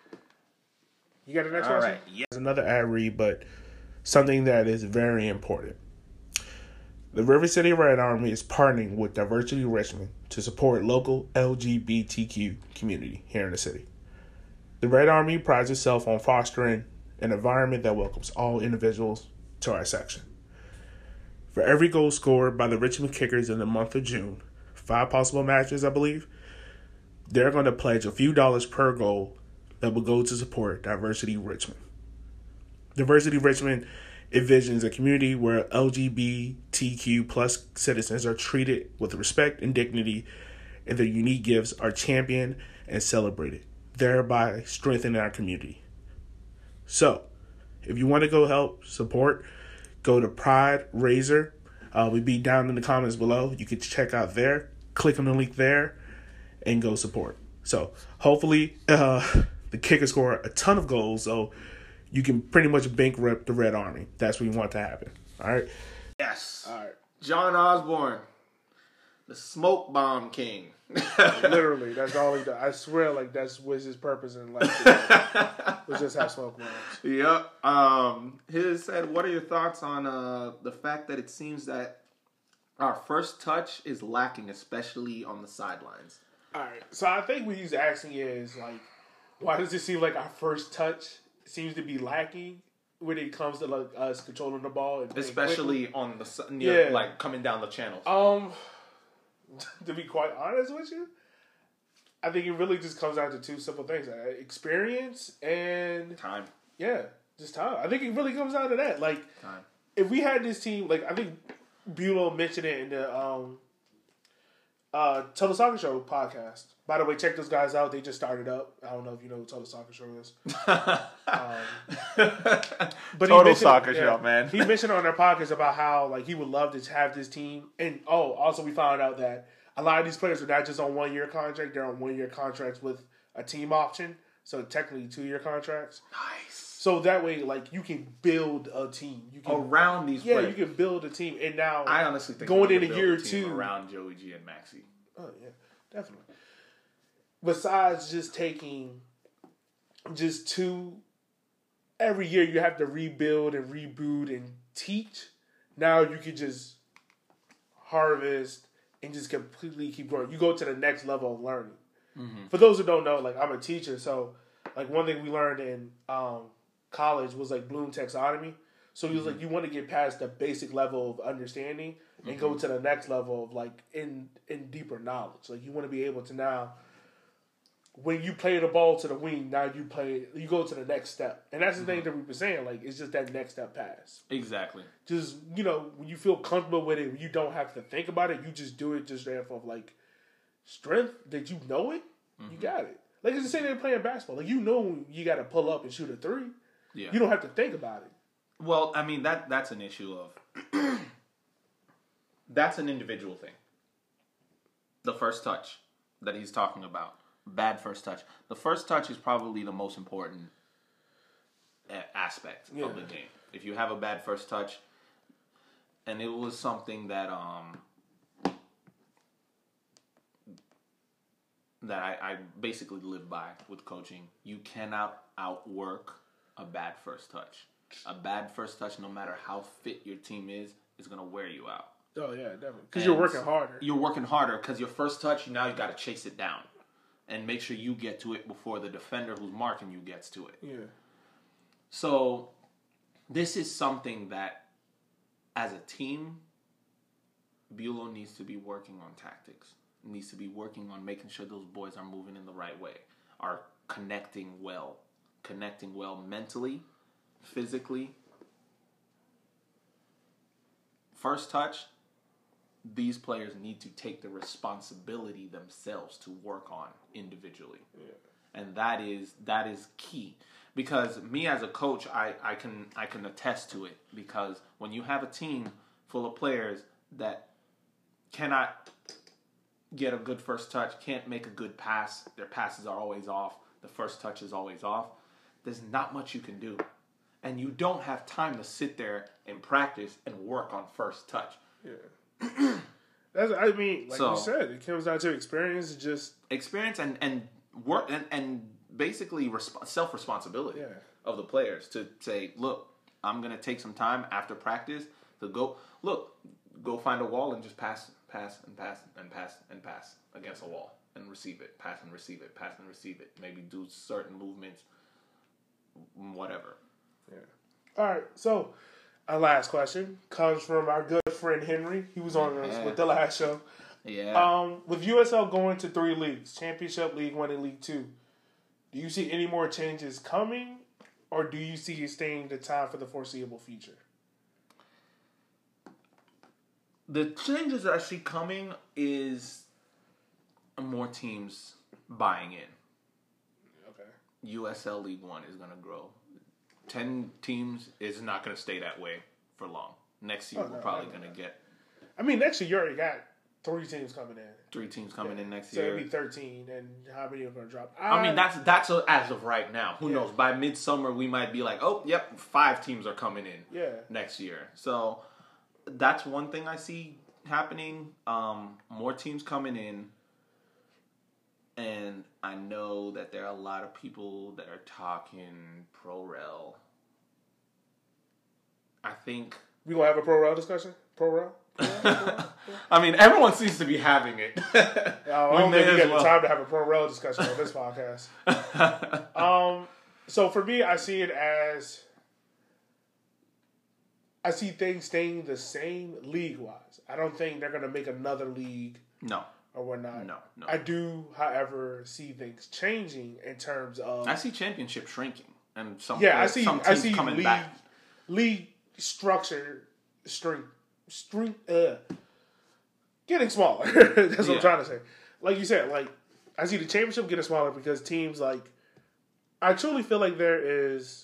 You got the next All one? right. Yeah. Another ad read, but something that is very important. The River City Red Army is partnering with Diversity Richmond to support local L G B T Q community here in the city. The Red Army prides itself on fostering an environment that welcomes all individuals to our section. For every goal scored by the Richmond Kickers in the month of June, five possible matches, I believe, they're going to pledge a few dollars per goal that will go to support Diversity Richmond. Diversity Richmond envisions a community where L G B T Q plus citizens are treated with respect and dignity, and their unique gifts are championed and celebrated, thereby strengthening our community. So, if you want to go help support, go to Pride Razor. Uh, we'll be down in the comments below. You can check out there, click on the link there, and go support. So, hopefully, uh, the Kickers score a ton of goals, so you can pretty much bankrupt the Red Army. That's what we want to happen. All right? Yes. All right. John Osborne, the smoke bomb king. Literally, that's all he does. I swear, like, that's was his purpose in life. Was just have smoke bombs. Yep. Um, his said, what are your thoughts on uh, the fact that it seems that our first touch is lacking, especially on the sidelines? All right. So I think what he's asking is, like, why does it seem like our first touch seems to be lacking when it comes to like us controlling the ball, and especially quickly? on the near, yeah, like coming down the channels. Um, to be quite honest with you, I think it really just comes down to two simple things: uh, experience and time. Yeah, just time. I think it really comes down to that. Like, time. If we had this team, like I think Bulow mentioned it in the um, uh, Total Soccer Show podcast. By the way, check those guys out. They just started up. I don't know if you know who Total Soccer Show is. um, but Total Soccer yeah, Show, man. He mentioned on their podcast about how like he would love to have this team. And oh, also we found out that a lot of these players are not just on one year contract. They're on one year contracts with a team option. So technically two year contracts. Nice. So that way, like you can build a team. You can around these. Yeah, players. you can build a team. And now I honestly think going in a year or two around Joey G and Maxie. Oh yeah, definitely. Besides just taking just two, every year you have to rebuild and reboot and teach. Now you can just harvest and just completely keep growing. You go to the next level of learning. Mm-hmm. For those who don't know, like I'm a teacher, so like one thing we learned in um, college was like Bloom taxonomy. So he was mm-hmm. like, you want to get past the basic level of understanding and mm-hmm. go to the next level of like in in deeper knowledge. Like you want to be able to now, when you play the ball to the wing, now you play, you go to the next step. And that's the mm-hmm. thing that we've been saying, like, it's just that next step pass. Exactly. Just, you know, when you feel comfortable with it, you don't have to think about it, you just do it just there for, like, strength, that you know it, mm-hmm. you got it. Like, it's the same thing playing basketball. Like, you know you got to pull up and shoot a three. Yeah. You don't have to think about it. Well, I mean, that that's an issue of, that's an individual thing. The first touch that he's talking about. Bad first touch. The first touch is probably the most important aspect yeah. of the game. If you have a bad first touch, and it was something that um that I, I basically live by with coaching. You cannot outwork a bad first touch. A bad first touch, no matter how fit your team is, is going to wear you out. Oh, yeah, definitely. Because you're working harder. You're working harder because your first touch, now you got to chase it down and make sure you get to it before the defender who's marking you gets to it. Yeah. So this is something that, as a team, Bulow needs to be working on tactics. Needs to be working on making sure those boys are moving in the right way, are connecting well, connecting well mentally, physically. First touch, these players need to take the responsibility themselves to work on individually. Yeah. And that is that is key. Because me as a coach, I, I can I can attest to it. Because when you have a team full of players that cannot get a good first touch, can't make a good pass, their passes are always off, the first touch is always off, there's not much you can do. And you don't have time to sit there and practice and work on first touch. Yeah. That's, I mean, like so, you said, it comes down to experience, just... Experience and, and work, and, and basically resp- self-responsibility yeah. of the players to say, look, I'm going to take some time after practice to go, look, go find a wall and just pass pass and pass and pass and pass against a wall and receive it, pass and receive it, pass and receive it. Maybe do certain movements, whatever. Yeah. All right. So, our last question comes from our good friend Henry. He was on us yeah. with the last show. Yeah. Um, with U S L going to three leagues, Championship, League One, and League Two, do you see any more changes coming, or do you see it staying the time for the foreseeable future? The changes that I see coming is more teams buying in. Okay. U S L League One is going to grow. Ten teams is not going to stay that way for long. Next year, oh, no, we're probably going to get... I mean, next year you already got three teams coming in. Three teams coming yeah. in next so year. So it'll be thirteen, and how many are going to drop? I, I mean, that's that's a, as of right now. Who yeah. knows? By midsummer, we might be like, oh, yep, five teams are coming in yeah. next year. So... That's one thing I see happening. Um, more teams coming in. And I know that there are a lot of people that are talking pro-rel. I think... We going to have a pro-rel discussion? Pro-rel? Pro-rel? I mean, everyone seems to be having it. oh, I don't think we get well. the time to have a pro-rel discussion on this podcast. um, so for me, I see it as... I see things staying the same league-wise. I don't think they're going to make another league. No. Or whatnot. No, no. I do, however, see things changing in terms of... I see championship shrinking. And some, yeah, I see, some teams I see coming league, back. League structure, strength, strength, uh, getting smaller. That's what yeah. I'm trying to say. Like you said, like, I see the championship getting smaller because teams like... I truly feel like there is...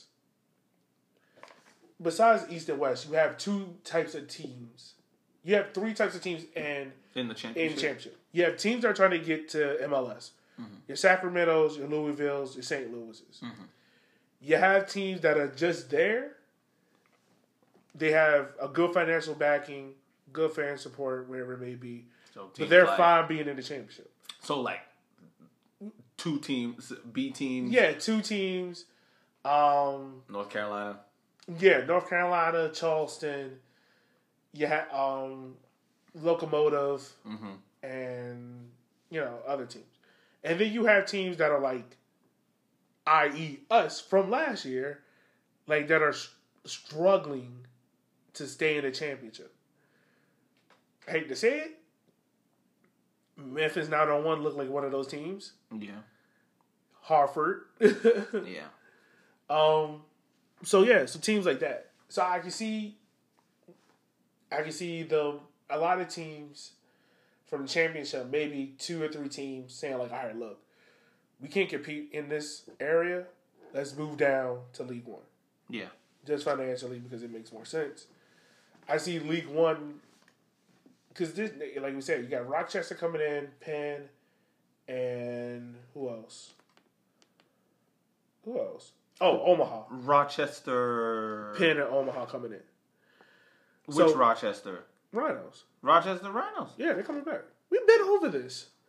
Besides East and West, you have two types of teams. You have three types of teams in, in the championship. In championship. You have teams that are trying to get to M L S. Mm-hmm. Your Sacramento's, your Louisville's, your Saint Louis's. Mm-hmm. You have teams that are just there. They have a good financial backing, good fan support, wherever it may be. So but they're like, fine being in the championship. So, like, two teams, B teams. Yeah, two teams. Um, North Carolina. Yeah, North Carolina, Charleston, you have um, Locomotive, mm-hmm. and, you know, other teams. And then you have teams that are like, that is us from last year, like that are struggling to stay in the championship. I hate to say it. Memphis now don't want to look like one of those teams. Yeah. Hartford. yeah. Um... So yeah, so teams like that. So I can see, I can see the a lot of teams from the championship, maybe two or three teams saying like, all right, look, we can't compete in this area. Let's move down to League One. Yeah, just financially because it makes more sense. I see League One because this, like we said, you got Rochester coming in, Penn, and who else? Who else? Oh, Omaha. Rochester. Penn and Omaha coming in. Which so, Rochester? Rhinos. Rochester Rhinos. Yeah, they're coming back. We've been over this.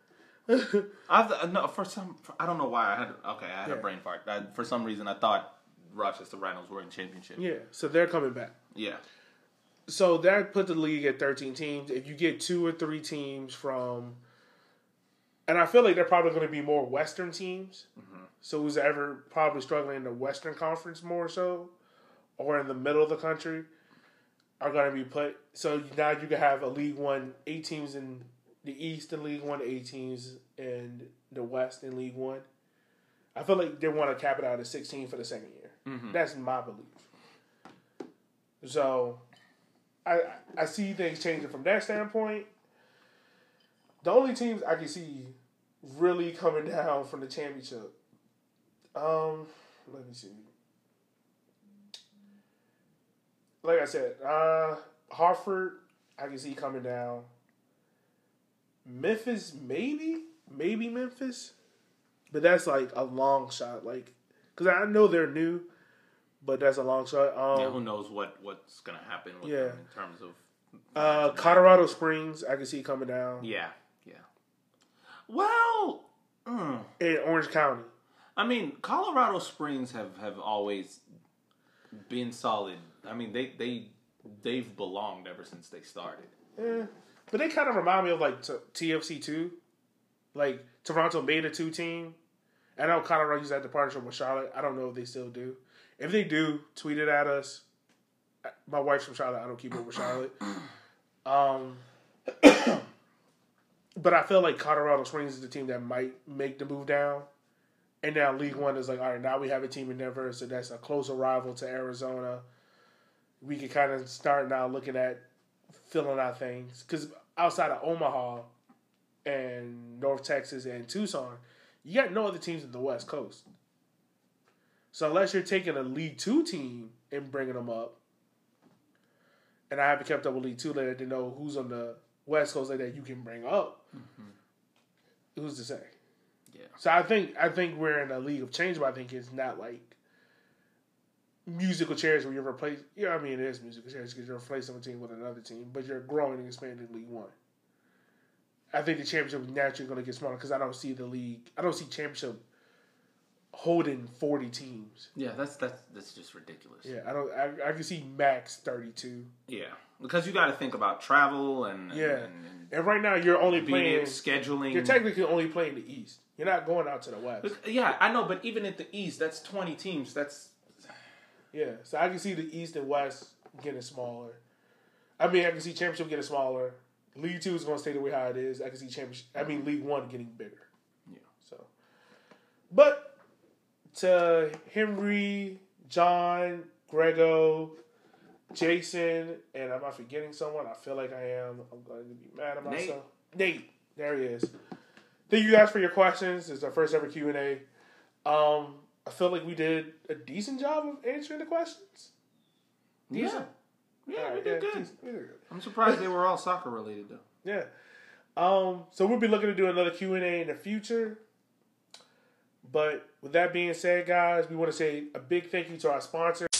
I no for some I don't know why I had okay I had Yeah. a brain fart. I, for some reason I thought Rochester Rhinos were in championship. Yeah, so they're coming back. Yeah. So that put the league at thirteen teams. If you get two or three teams from, and I feel like they're probably going to be more Western teams. Mm-hmm. So who's ever probably struggling in the Western Conference more so, or in the middle of the country, are going to be put. So now you can have a League One, eight teams in the East in League One, eight teams in the West in League One. I feel like they want to cap it out at sixteen for the second year. Mm-hmm. That's my belief. So I I see things changing from that standpoint. The only teams I can see really coming down from the championship, um, let me see. Like I said, uh, Hartford, I can see coming down. Memphis, maybe, maybe Memphis, but that's like a long shot. Like, because I know they're new, but that's a long shot. Um, yeah, who knows what, what's gonna happen with yeah. them in terms of uh, Colorado Springs, I can see coming down. Yeah, yeah. Well, mm, in Orange County. I mean, Colorado Springs have, have always been solid. I mean, they they they've belonged ever since they started. Yeah. But they kind of remind me of like T F C two. Like Toronto made a two team. I know Colorado used that to partnership with Charlotte. I don't know if they still do. If they do, tweet it at us. My wife's from Charlotte. I don't keep up with Charlotte. Um, but I feel like Colorado Springs is the team that might make the move down. And now League One is like, all right, now we have a team in Denver, so that's a closer rival to Arizona. We can kind of start now looking at filling out things. Because outside of Omaha and North Texas and Tucson, you got no other teams in the West Coast. So unless you're taking a League Two team and bringing them up, and I haven't kept up with League Two later to know who's on the West Coast like that you can bring up, mm-hmm. who's to say? Yeah. So I think I think we're in a league of change, but I think it's not like musical chairs where you replace. Yeah, I mean it is musical chairs because you're replacing a team with another team, but you're growing and expanding League One. I think the championship is naturally going to get smaller because I don't see the league. I don't see championship holding forty teams. Yeah, that's that's that's just ridiculous. Yeah, I don't. I, I can see max thirty-two. Yeah, because you got to think about travel and yeah, and, and, and right now you're only playing scheduling. You're technically only playing the East. You're not going out to the West. But, yeah, I know, but even at the East, that's twenty teams. That's yeah. So I can see the East and West getting smaller. I mean, I can see championship getting smaller. League Two is going to stay the way how it is. I can see championship. I mean, League One getting bigger. Yeah. So, but to Henry, John, Grego, Jason, and am I forgetting someone? I feel like I am. I'm going to be mad at myself. Nate. Nate. There he is. Thank you guys for your questions. It's our first ever Q and A. Um, I feel like we did a decent job of answering the questions. Decent. Yeah, yeah we, right, did yeah, good. decent. we did good. I'm surprised they were all soccer related though. Yeah. Um, so we'll be looking to do another Q and A in the future. But with that being said, guys, we want to say a big thank you to our sponsor.